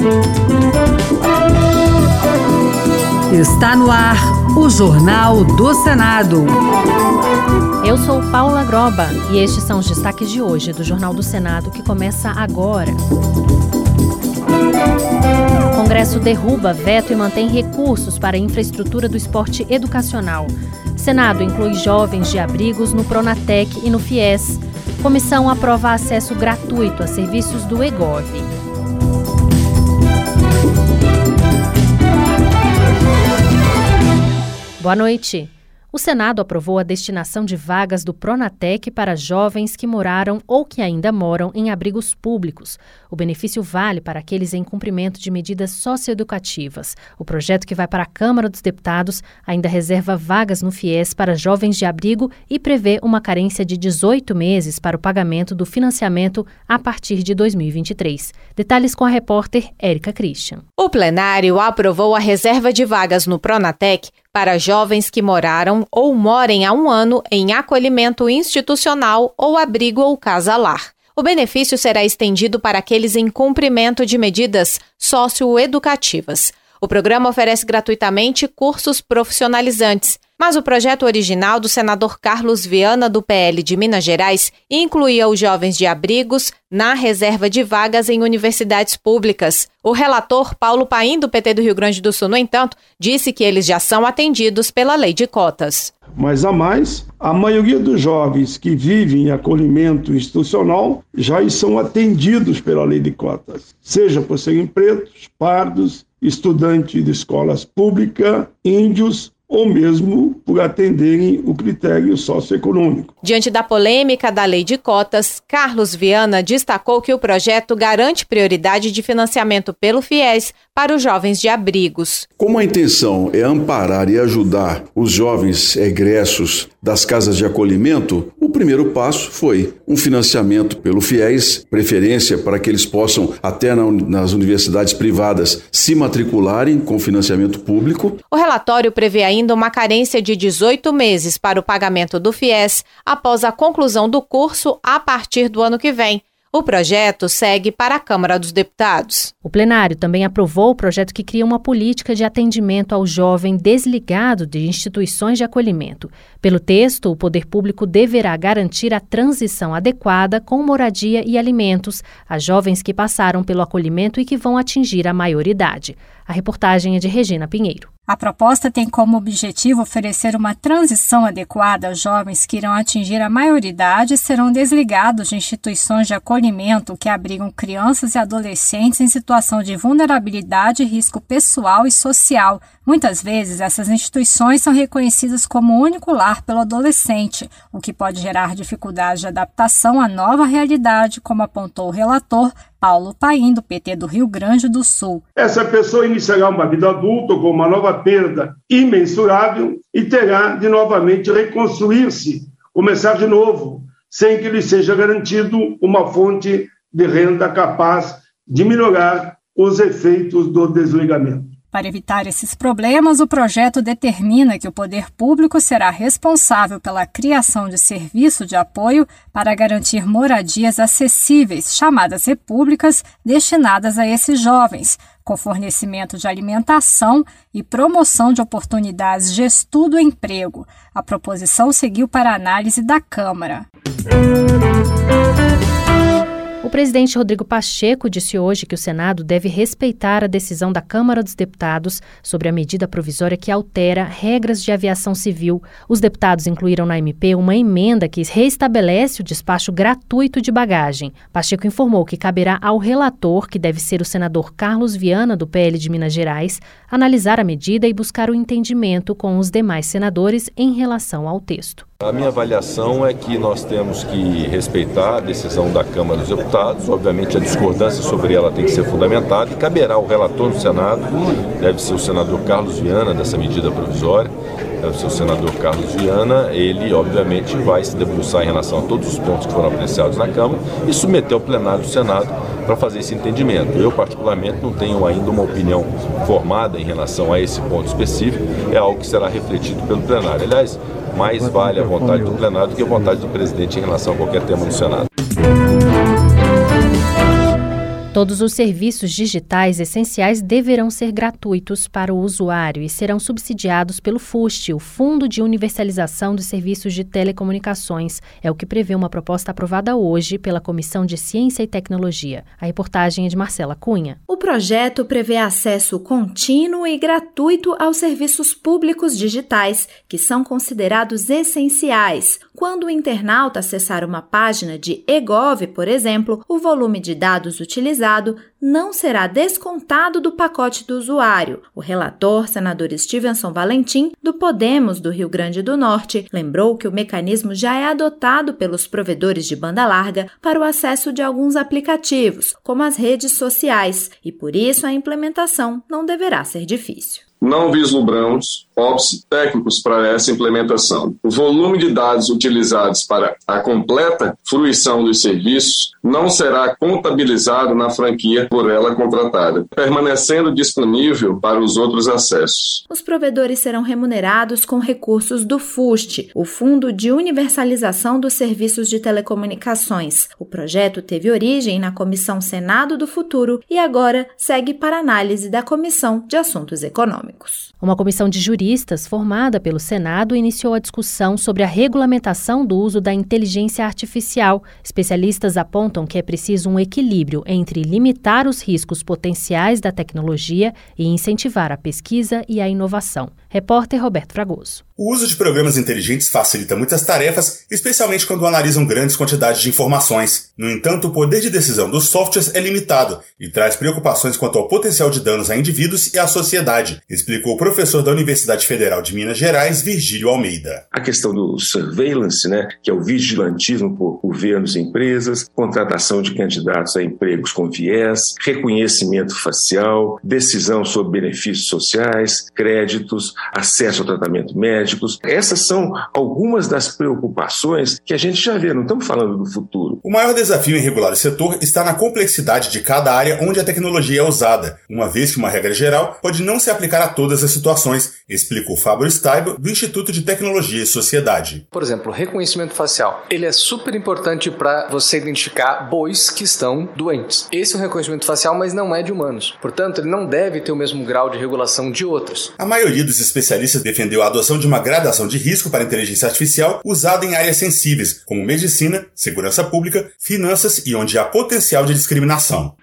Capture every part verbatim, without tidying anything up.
Está no ar o Jornal do Senado. Eu sou Paula Groba e estes são os destaques de hoje do Jornal do Senado, que começa agora. O Congresso derruba veto e mantém recursos para a infraestrutura do esporte educacional. Senado inclui jovens de abrigos no Pronatec e no FIES. Comissão aprova acesso gratuito a serviços do EGOV. Boa noite. O Senado aprovou a destinação de vagas do Pronatec para jovens que moraram ou que ainda moram em abrigos públicos. O benefício vale para aqueles em cumprimento de medidas socioeducativas. O projeto, que vai para a Câmara dos Deputados, ainda reserva vagas no FIES para jovens de abrigo e prevê uma carência de dezoito meses para o pagamento do financiamento a partir de dois mil e vinte e três. Detalhes com a repórter Érica Christian. O plenário aprovou a reserva de vagas no Pronatec para jovens que moraram ou morem há um ano em acolhimento institucional ou abrigo ou casa-lar. O benefício será estendido para aqueles em cumprimento de medidas socioeducativas. O programa oferece gratuitamente cursos profissionalizantes, mas o projeto original do senador Carlos Viana, do P L de Minas Gerais, incluía os jovens de abrigos na reserva de vagas em universidades públicas. O relator Paulo Paim, do P T do Rio Grande do Sul, no entanto, disse que eles já são atendidos pela lei de cotas. Mas a mais, a maioria dos jovens que vivem em acolhimento institucional já são atendidos pela lei de cotas, seja por serem pretos, pardos, estudantes de escolas públicas, índios, ou mesmo por atenderem o critério socioeconômico. Diante da polêmica da lei de cotas, Carlos Viana destacou que o projeto garante prioridade de financiamento pelo FIES para os jovens de abrigos. Como a intenção é amparar e ajudar os jovens egressos das casas de acolhimento, o primeiro passo foi um financiamento pelo FIES, preferência para que eles possam, até nas universidades privadas, se matricularem com financiamento público. O relatório prevê ainda uma carência de dezoito meses para o pagamento do FIES após a conclusão do curso a partir do ano que vem. O projeto segue para a Câmara dos Deputados. O plenário também aprovou o projeto que cria uma política de atendimento ao jovem desligado de instituições de acolhimento. Pelo texto, o poder público deverá garantir a transição adequada com moradia e alimentos a jovens que passaram pelo acolhimento e que vão atingir a maioridade. A reportagem é de Regina Pinheiro. A proposta tem como objetivo oferecer uma transição adequada aos jovens que irão atingir a maioridade e serão desligados de instituições de acolhimento que abrigam crianças e adolescentes em situação de vulnerabilidade e risco pessoal e social. Muitas vezes, essas instituições são reconhecidas como único lar pelo adolescente, o que pode gerar dificuldades de adaptação à nova realidade, como apontou o relator Paulo Paim, do P T do Rio Grande do Sul. Essa pessoa iniciará uma vida adulta com uma nova perda imensurável e terá de novamente reconstruir-se, começar de novo, sem que lhe seja garantido uma fonte de renda capaz de minorar os efeitos do desligamento. Para evitar esses problemas, o projeto determina que o poder público será responsável pela criação de serviço de apoio para garantir moradias acessíveis, chamadas repúblicas, destinadas a esses jovens, com fornecimento de alimentação e promoção de oportunidades de estudo e emprego. A proposição seguiu para análise da Câmara. O presidente Rodrigo Pacheco disse hoje que o Senado deve respeitar a decisão da Câmara dos Deputados sobre a medida provisória que altera regras de aviação civil. Os deputados incluíram na M P uma emenda que reestabelece o despacho gratuito de bagagem. Pacheco informou que caberá ao relator, que deve ser o senador Carlos Viana, do P L de Minas Gerais, analisar a medida e buscar o entendimento com os demais senadores em relação ao texto. A minha avaliação é que nós temos que respeitar a decisão da Câmara dos Deputados. Obviamente, a discordância sobre ela tem que ser fundamentada e caberá ao relator do Senado, deve ser o senador Carlos Viana, dessa medida provisória, deve ser o senador Carlos Viana. Ele, obviamente, vai se debruçar em relação a todos os pontos que foram apreciados na Câmara e submeter ao plenário do Senado para fazer esse entendimento. Eu, particularmente, não tenho ainda uma opinião formada em relação a esse ponto específico, é algo que será refletido pelo plenário. Aliás, mais vale a vontade do plenário do que a vontade do presidente em relação a qualquer tema no Senado. Todos os serviços digitais essenciais deverão ser gratuitos para o usuário e serão subsidiados pelo FUST, o Fundo de Universalização dos Serviços de Telecomunicações. É o que prevê uma proposta aprovada hoje pela Comissão de Ciência e Tecnologia. A reportagem é de Marcela Cunha. O projeto prevê acesso contínuo e gratuito aos serviços públicos digitais, que são considerados essenciais. Quando o internauta acessar uma página de eGov, por exemplo, o volume de dados utilizados não será descontado do pacote do usuário. O relator, senador Stevenson Valentim, do Podemos do Rio Grande do Norte, lembrou que o mecanismo já é adotado pelos provedores de banda larga para o acesso de alguns aplicativos, como as redes sociais, e por isso a implementação não deverá ser difícil. Não vislumbramos óbices técnicos para essa implementação. O volume de dados utilizados para a completa fruição dos serviços não será contabilizado na franquia por ela contratada, permanecendo disponível para os outros acessos. Os provedores serão remunerados com recursos do FUST, o Fundo de Universalização dos Serviços de Telecomunicações. O projeto teve origem na Comissão Senado do Futuro e agora segue para análise da Comissão de Assuntos Econômicos. Uma comissão de juristas formada pelo Senado iniciou a discussão sobre a regulamentação do uso da inteligência artificial. Especialistas apontam que é preciso um equilíbrio entre limitar os riscos potenciais da tecnologia e incentivar a pesquisa e a inovação. Repórter Roberto Fragoso. O uso de programas inteligentes facilita muitas tarefas, especialmente quando analisam grandes quantidades de informações. No entanto, o poder de decisão dos softwares é limitado e traz preocupações quanto ao potencial de danos a indivíduos e à sociedade, explicou o professor da Universidade Federal de Minas Gerais, Virgílio Almeida. A questão do surveillance, né, que é o vigilantismo por governos e empresas, contratação de candidatos a empregos com viés, reconhecimento facial, decisão sobre benefícios sociais, créditos, acesso ao tratamento médico. Essas são algumas das preocupações que a gente já vê, não estamos falando do futuro. O maior desafio em regular o setor está na complexidade de cada área onde a tecnologia é usada, uma vez que uma regra geral pode não se aplicar a todas as situações, explicou Fábio Staibo, do Instituto de Tecnologia e Sociedade. Por exemplo, o reconhecimento facial. Ele é super importante para você identificar bois que estão doentes. Esse é um reconhecimento facial, mas não é de humanos. Portanto, ele não deve ter o mesmo grau de regulação de outros. A maioria dos especialistas defendeu a adoção de uma gradação de risco para a inteligência artificial usada em áreas sensíveis, como medicina, segurança pública, finanças e onde há potencial de discriminação.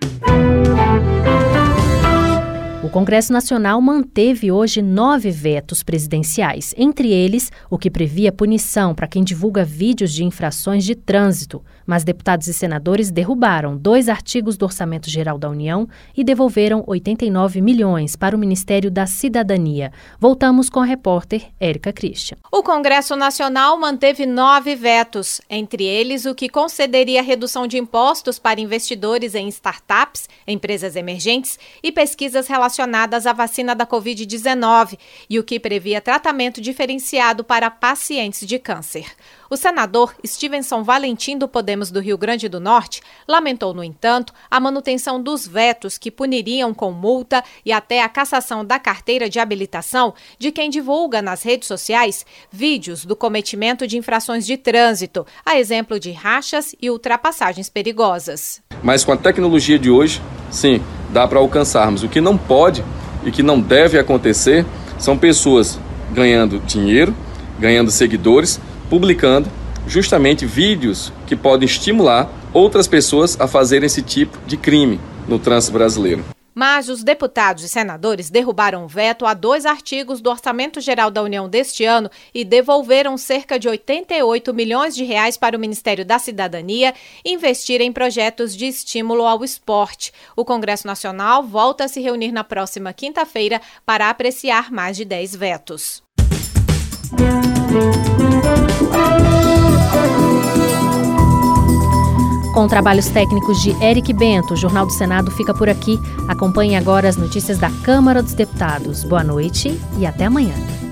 O Congresso Nacional manteve hoje nove vetos presidenciais, entre eles o que previa punição para quem divulga vídeos de infrações de trânsito. Mas deputados e senadores derrubaram dois artigos do Orçamento Geral da União e devolveram oitenta e nove milhões para o Ministério da Cidadania. Voltamos com a repórter Érica Christian. O Congresso Nacional manteve nove vetos, entre eles o que concederia redução de impostos para investidores em startups, empresas emergentes e pesquisas relacionadas à vacina da covid dezenove e o que previa tratamento diferenciado para pacientes de câncer. O senador Stevenson Valentim, do Podemos do Rio Grande do Norte, lamentou, no entanto, a manutenção dos vetos que puniriam com multa e até a cassação da carteira de habilitação de quem divulga nas redes sociais vídeos do cometimento de infrações de trânsito, a exemplo de rachas e ultrapassagens perigosas. Mas com a tecnologia de hoje, sim, dá para alcançarmos. O que não pode e que não deve acontecer são pessoas ganhando dinheiro, ganhando seguidores, publicando justamente vídeos que podem estimular outras pessoas a fazerem esse tipo de crime no trânsito brasileiro. Mas os deputados e senadores derrubaram o veto a dois artigos do Orçamento Geral da União deste ano e devolveram cerca de oitenta e oito milhões de reais para o Ministério da Cidadania investir em projetos de estímulo ao esporte. O Congresso Nacional volta a se reunir na próxima quinta-feira para apreciar mais de dez vetos. Com trabalhos técnicos de Eric Bento, o Jornal do Senado fica por aqui. Acompanhe agora as notícias da Câmara dos Deputados. Boa noite e até amanhã.